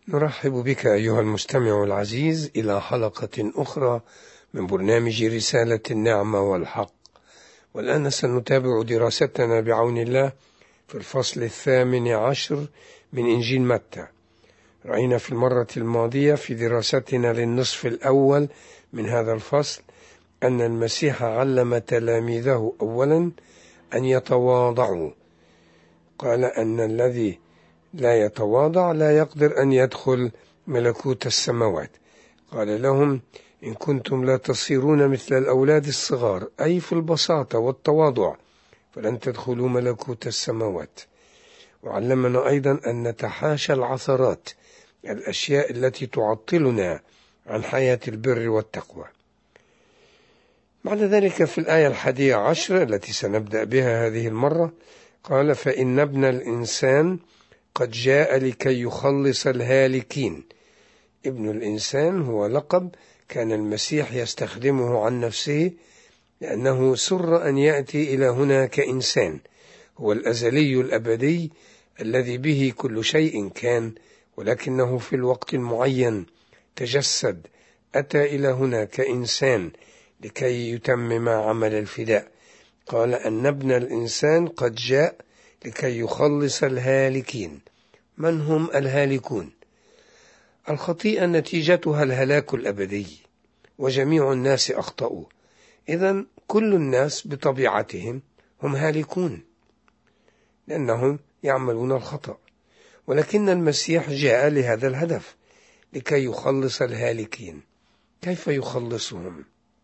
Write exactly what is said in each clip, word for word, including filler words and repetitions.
نرحب بك أيها المستمع العزيز إلى حلقة أخرى من برنامج رسالة النعمة والحق، والآن سنتابع دراستنا بعون الله في الفصل الثامن عشر من إنجيل متى. رأينا في المرة الماضية في دراستنا للنصف الأول من هذا الفصل أن المسيح علم تلاميذه أولا أن يتواضعوا. قال أن الذي لا يتواضع لا يقدر أن يدخل ملكوت السماوات. قال لهم: إن كنتم لا تصيرون مثل الأولاد الصغار، أي في البساطة والتواضع، فلن تدخلوا ملكوت السماوات. وعلمنا أيضا أن نتحاشى العثرات، الأشياء التي تعطلنا عن حياة البر والتقوى. بعد ذلك في الآية الحادية عشر التي سنبدأ بها هذه المرة قال: فإن ابن الإنسان قد جاء لكي يخلص الهالكين. ابن الإنسان هو لقب كان المسيح يستخدمه عن نفسه، لأنه سر أن يأتي إلى هنا كإنسان. هو الأزلي الأبدي الذي به كل شيء كان، ولكنه في الوقت المعين تجسد، أتى إلى هنا كإنسان لكي يتمم عمل الفداء. قال أن ابن الإنسان قد جاء لكي يخلص الهالكين. من هم الهالكون؟ الخطيئة نتيجتها الهلاك الأبدي، وجميع الناس أخطأوا، إذن كل الناس بطبيعتهم هم هالكون لأنهم يعملون الخطأ، ولكن المسيح جاء لهذا الهدف، لكي يخلص الهالكين. كيف يخلصهم؟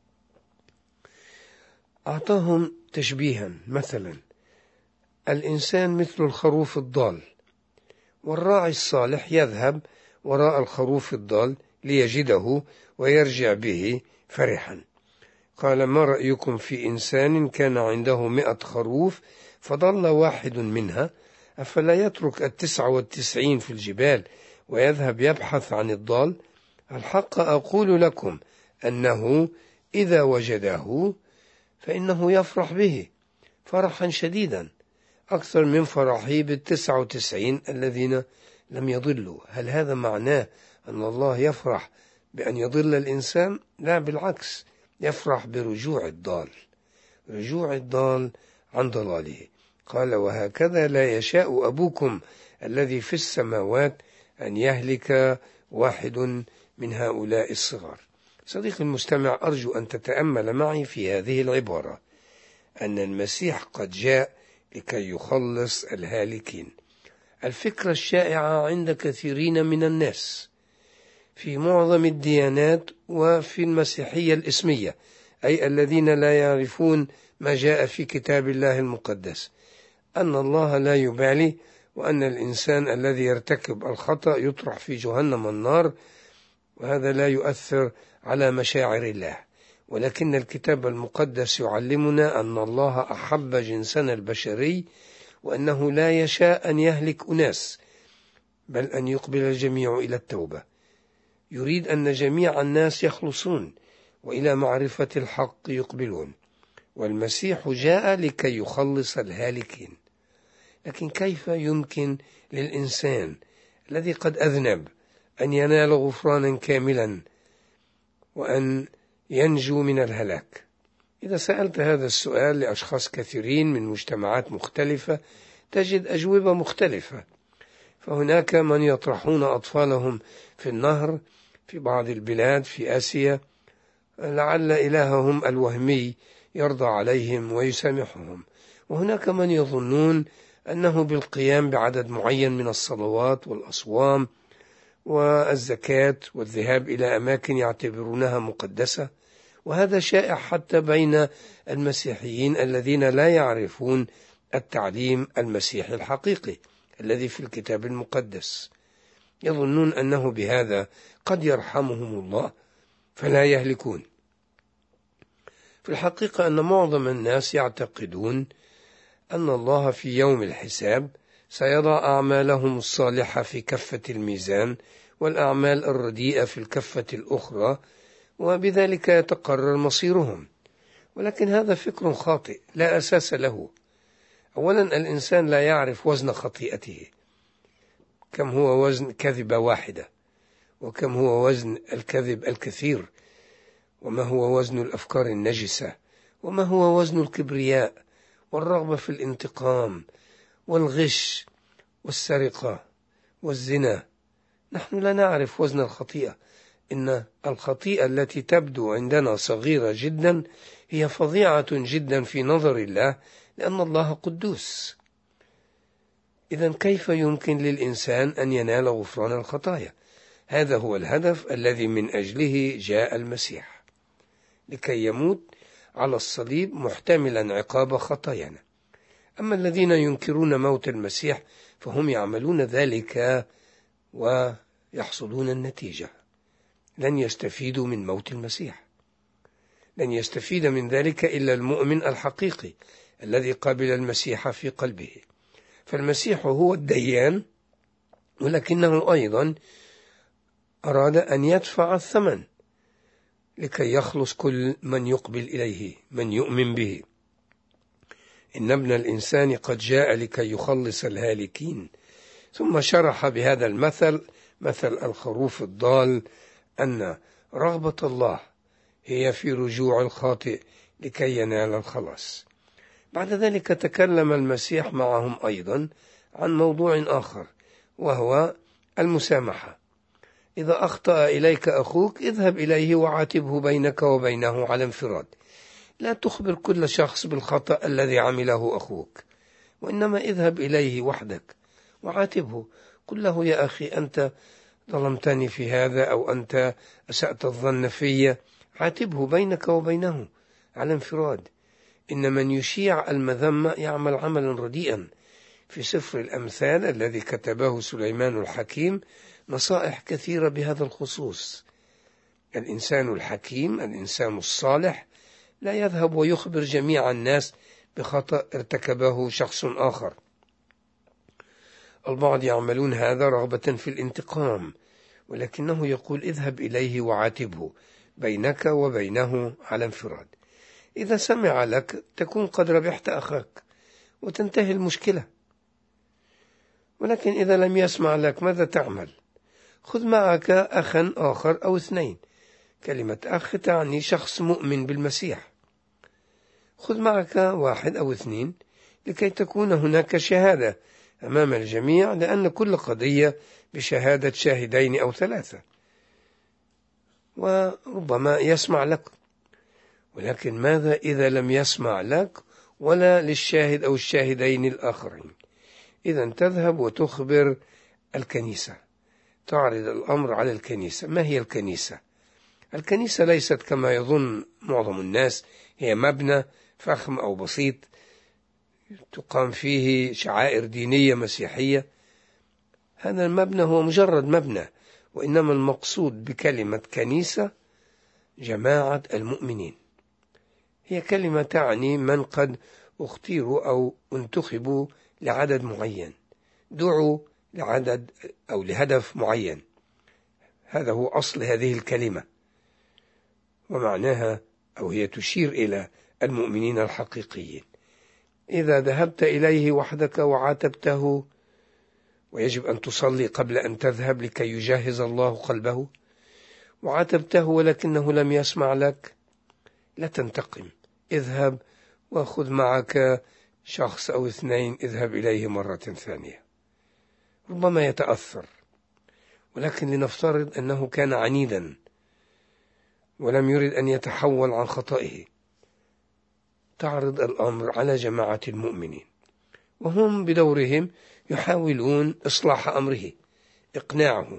أعطاهم تشبيها، مثلا الإنسان مثل الخروف الضال، والراعي الصالح يذهب وراء الخروف الضال ليجده ويرجع به فرحا. قال: ما رأيكم في إنسان كان عنده مئة خروف فضل واحد منها، أفلا يترك التسعة والتسعين في الجبال ويذهب يبحث عن الضال؟ الحق أقول لكم أنه إذا وجده فإنه يفرح به فرحا شديدا، أكثر من فرحه بالتسعة وتسعين الذين لم يضلوا. هل هذا معناه أن الله يفرح بأن يضل الإنسان؟ لا، بالعكس، يفرح برجوع الضال، رجوع الضال عن ضلاله. قال: وهكذا لا يشاء أبوكم الذي في السماوات أن يهلك واحد من هؤلاء الصغار. صديقي المستمع، أرجو أن تتأمل معي في هذه العبارة، أن المسيح قد جاء لكي يخلص الهالكين. الفكرة الشائعة عند كثيرين من الناس في معظم الديانات وفي المسيحية الإسمية، أي الذين لا يعرفون ما جاء في كتاب الله المقدس، أن الله لا يبالي، وأن الإنسان الذي يرتكب الخطأ يطرح في جهنم النار، وهذا لا يؤثر على مشاعر الله. ولكن الكتاب المقدس يعلمنا أن الله أحب جنسنا البشري، وأنه لا يشاء أن يهلك أناس، بل أن يقبل الجميع إلى التوبة. يريد أن جميع الناس يخلصون وإلى معرفة الحق يقبلون، والمسيح جاء لكي يخلص الهالكين. لكن كيف يمكن للإنسان الذي قد أذنب أن ينال غفرانا كاملا وأن ينجو من الهلاك؟ إذا سألت هذا السؤال لأشخاص كثيرين من مجتمعات مختلفة تجد أجوبة مختلفة. فهناك من يطرحون أطفالهم في النهر في بعض البلاد في آسيا، لعل إلههم الوهمي يرضى عليهم ويسامحهم. وهناك من يظنون أنه بالقيام بعدد معين من الصلوات والأصوام والزكاة والذهاب إلى أماكن يعتبرونها مقدسة، وهذا شائع حتى بين المسيحيين الذين لا يعرفون التعليم المسيحي الحقيقي الذي في الكتاب المقدس. يظنون أنه بهذا قد يرحمهم الله فلا يهلكون. في الحقيقة أن معظم الناس يعتقدون أن الله في يوم الحساب سيضع أعمالهم الصالحة في كفة الميزان والأعمال الرديئة في الكفة الأخرى، وبذلك يتقرر مصيرهم. ولكن هذا فكر خاطئ لا أساس له. أولا، الإنسان لا يعرف وزن خطيئته. كم هو وزن كذبة واحدة، وكم هو وزن الكذب الكثير، وما هو وزن الأفكار النجسة، وما هو وزن الكبرياء والرغبة في الانتقام والغش والسرقة والزنا. نحن لا نعرف وزن الخطيئة. إن الخطيئة التي تبدو عندنا صغيرة جدا هي فظيعة جدا في نظر الله، لأن الله قدوس. إذن كيف يمكن للإنسان أن ينال غفران الخطايا؟ هذا هو الهدف الذي من أجله جاء المسيح، لكي يموت على الصليب محتملا عقاب خطايانا. أما الذين ينكرون موت المسيح فهم يعملون ذلك ويحصلون النتيجة، لن يستفيدوا من موت المسيح. لن يستفيد من ذلك إلا المؤمن الحقيقي الذي قبل المسيح في قلبه. فالمسيح هو الديان، ولكنه أيضا أراد أن يدفع الثمن لكي يخلص كل من يقبل إليه، من يؤمن به. إن ابن الإنسان قد جاء لكي يخلص الهالكين. ثم شرح بهذا المثل، مثل الخروف الضال، أن رغبة الله هي في رجوع الخاطئ لكي ينال الخلاص. بعد ذلك تكلم المسيح معهم أيضا عن موضوع آخر، وهو المسامحة. إذا أخطأ إليك أخوك اذهب إليه وعاتبه بينك وبينه على انفراد. لا تخبر كل شخص بالخطأ الذي عمله أخوك، وإنما اذهب إليه وحدك وعاتبه. قل له: يا أخي، أنت ظلمتني في هذا، أو أنت أسأت الظن في. عاتبه بينك وبينه على انفراد. إن من يشيع المذمة يعمل عملا رديئا. في سفر الأمثال الذي كتبه سليمان الحكيم نصائح كثيرة بهذا الخصوص. الإنسان الحكيم، الإنسان الصالح، لا يذهب ويخبر جميع الناس بخطأ ارتكبه شخص آخر. البعض يعملون هذا رغبة في الانتقام، ولكنه يقول: اذهب إليه وعاتبه بينك وبينه على انفراد. إذا سمع لك تكون قد ربحت أخاك وتنتهي المشكلة. ولكن إذا لم يسمع لك ماذا تعمل؟ خذ معك أخا آخر أو اثنين. كلمة أخ تعني شخص مؤمن بالمسيح. خذ معك واحد أو اثنين لكي تكون هناك شهادة أمام الجميع، لأن كل قضية بشهادة شاهدين أو ثلاثة، وربما يسمع لك. ولكن ماذا إذا لم يسمع لك ولا للشاهد أو الشاهدين الآخرين؟ إذا تذهب وتخبر الكنيسة، تعرض الأمر على الكنيسة. ما هي الكنيسة؟ الكنيسة ليست كما يظن معظم الناس هي مبنى فخم أو بسيط تقام فيه شعائر دينية مسيحية. هذا المبنى هو مجرد مبنى، وإنما المقصود بكلمة كنيسة جماعة المؤمنين. هي كلمة تعني من قد اختيروا أو انتخبوا لعدد معين، دعوا لعدد أو لهدف معين. هذا هو أصل هذه الكلمة، ومعناها أو هي تشير إلى المؤمنين الحقيقيين. إذا ذهبت إليه وحدك وعاتبته، ويجب أن تصلي قبل أن تذهب لكي يجهز الله قلبه، وعاتبته ولكنه لم يسمع لك، لا تنتقم. اذهب وخذ معك شخص أو اثنين، اذهب إليه مرة ثانية. ربما يتأثر، ولكن لنفترض أنه كان عنيدا ولم يرد أن يتحول عن خطئه. تعرض الأمر على جماعة المؤمنين، وهم بدورهم يحاولون إصلاح أمره، إقناعه،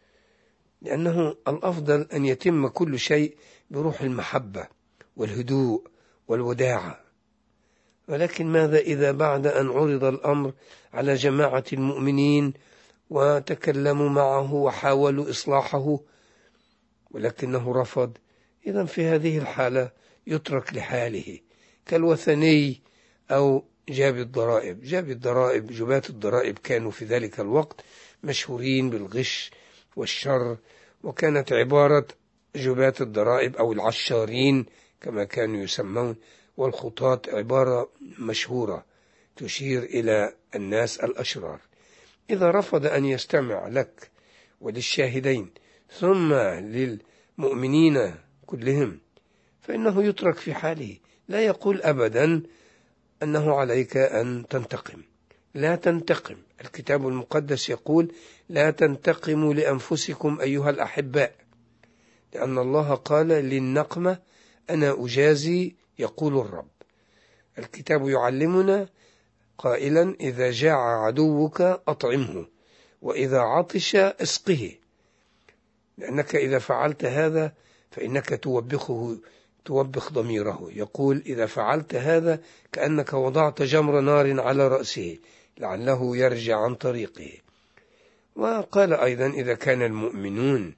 لأنه الأفضل أن يتم كل شيء بروح المحبة والهدوء والوداعة. ولكن ماذا إذا بعد أن عرض الأمر على جماعة المؤمنين وتكلموا معه وحاولوا إصلاحه ولكنه رفض؟ إذن في هذه الحالة يترك لحاله كالوثني أو جاب الضرائب. جاب الضرائب جبات الضرائب كانوا في ذلك الوقت مشهورين بالغش والشر، وكانت عبارة جبات الضرائب أو العشارين كما كانوا يسمون، والخطاة عبارة مشهورة تشير إلى الناس الأشرار. إذا رفض أن يستمع لك وللشاهدين ثم للمؤمنين كلهم فإنه يترك في حاله، لا يقول أبدا أنه عليك أن تنتقم. لا تنتقم. الكتاب المقدس يقول لا تنتقموا لأنفسكم أيها الأحباء، لأن الله قال للنقمة أنا أجازي يقول الرب. الكتاب يعلمنا قائلا إذا جاع عدوك أطعمه وإذا عطش اسقه، لأنك إذا فعلت هذا فإنك توبخه توبخ ضميره. يقول إذا فعلت هذا كأنك وضعت جمر نار على رأسه لعله يرجع عن طريقه. وقال أيضا إذا كان المؤمنون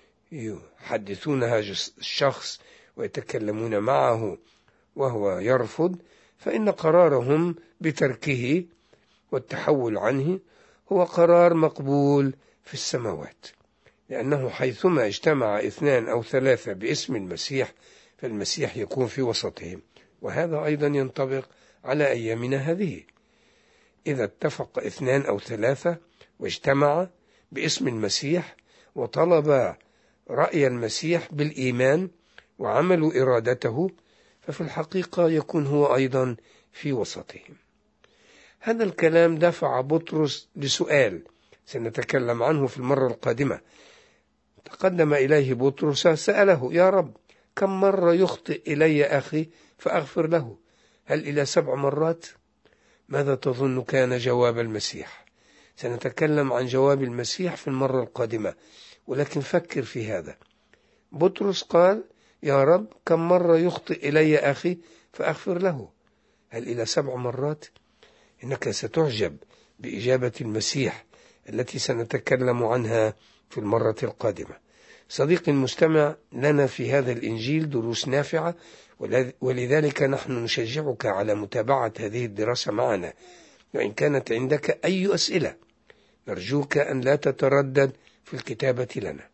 يحدثون هذا الشخص ويتكلمون معه وهو يرفض فإن قرارهم بتركه والتحول عنه هو قرار مقبول في السماوات، لأنه حيثما اجتمع اثنان أو ثلاثة باسم المسيح فالمسيح يكون في وسطهم. وهذا أيضا ينطبق على أيامنا هذه، إذا اتفق اثنان أو ثلاثة واجتمع باسم المسيح وطلب رأي المسيح بالإيمان وعملوا إرادته ففي الحقيقة يكون هو أيضا في وسطهم. هذا الكلام دفع بطرس لسؤال سنتكلم عنه في المرة القادمة. تقدم إليه بطرس سأله يا رب كم مرة يخطئ إلي أخي فأغفر له؟ هل إلى سبع مرات؟ ماذا تظن كان جواب المسيح؟ سنتكلم عن جواب المسيح في المرة القادمة، ولكن فكر في هذا. بطرس قال يا رب كم مرة يخطئ إلي أخي فأغفر له؟ هل إلى سبع مرات؟ إنك ستعجب بإجابة المسيح التي سنتكلم عنها في المرة القادمة. صديقي المستمع، لنا في هذا الإنجيل دروس نافعة، ولذلك نحن نشجعك على متابعة هذه الدراسة معنا. وإن كانت عندك أي أسئلة نرجوك أن لا تتردد في الكتابة لنا.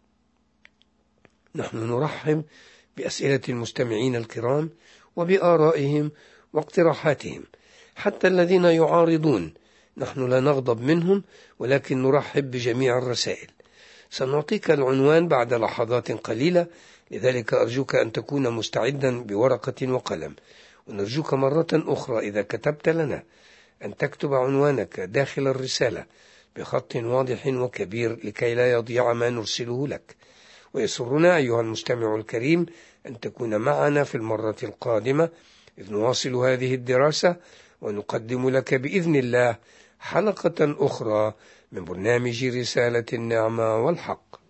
نحن نرحب بأسئلة المستمعين الكرام وبآرائهم واقتراحاتهم، حتى الذين يعارضون نحن لا نغضب منهم، ولكن نرحب بجميع الرسائل. سنعطيك العنوان بعد لحظات قليلة، لذلك أرجوك أن تكون مستعدا بورقة وقلم. ونرجوك مرة أخرى إذا كتبت لنا أن تكتب عنوانك داخل الرسالة بخط واضح وكبير لكي لا يضيع ما نرسله لك. ويسرنا أيها المستمع الكريم أن تكون معنا في المرة القادمة إذ نواصل هذه الدراسة ونقدم لك بإذن الله حلقة أخرى من برنامج رسالة النعمة والحق.